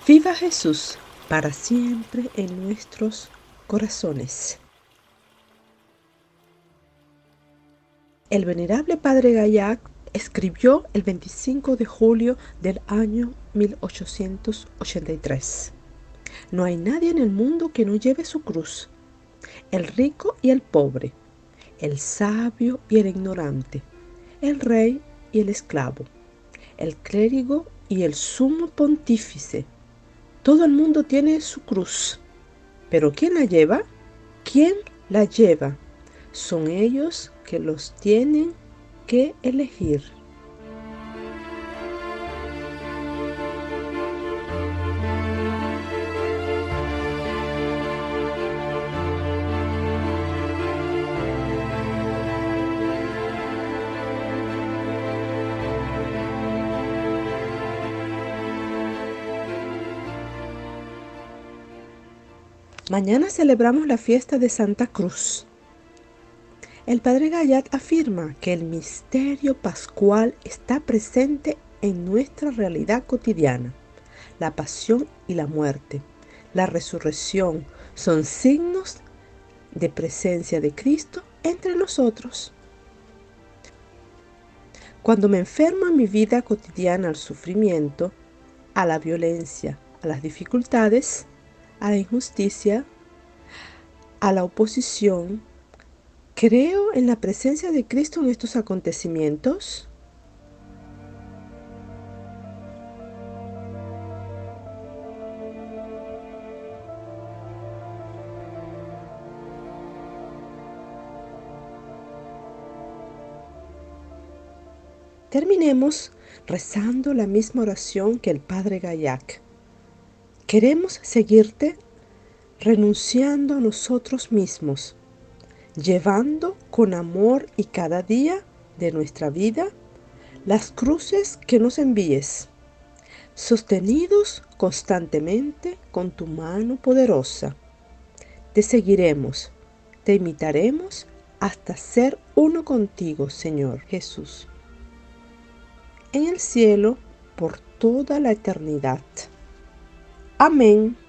Viva Jesús para siempre en nuestros corazones. El venerable padre Gaillac escribió el 25 de julio del año 1883. No hay nadie en el mundo que no lleve su cruz. El rico y el pobre, el sabio y el ignorante, el rey y el esclavo, el clérigo y el sumo pontífice. Todo el mundo tiene su cruz. ¿Pero quién la lleva? ¿Quién la lleva? Son ellos que los tienen que elegir. Mañana celebramos la fiesta de Santa Cruz. El padre Gaillac afirma que el misterio pascual está presente en nuestra realidad cotidiana. La pasión y la muerte, la resurrección son signos de presencia de Cristo entre nosotros. Cuando me enfermo en mi vida cotidiana al sufrimiento, a la violencia, a las dificultades, a la injusticia, a la oposición, ¿creo en la presencia de Cristo en estos acontecimientos? Terminemos rezando la misma oración que el padre Gaillac. Queremos seguirte renunciando a nosotros mismos, llevando con amor y cada día de nuestra vida las cruces que nos envíes, sostenidos constantemente con tu mano poderosa. Te seguiremos, te imitaremos hasta ser uno contigo, Señor Jesús, en el cielo por toda la eternidad. Amén.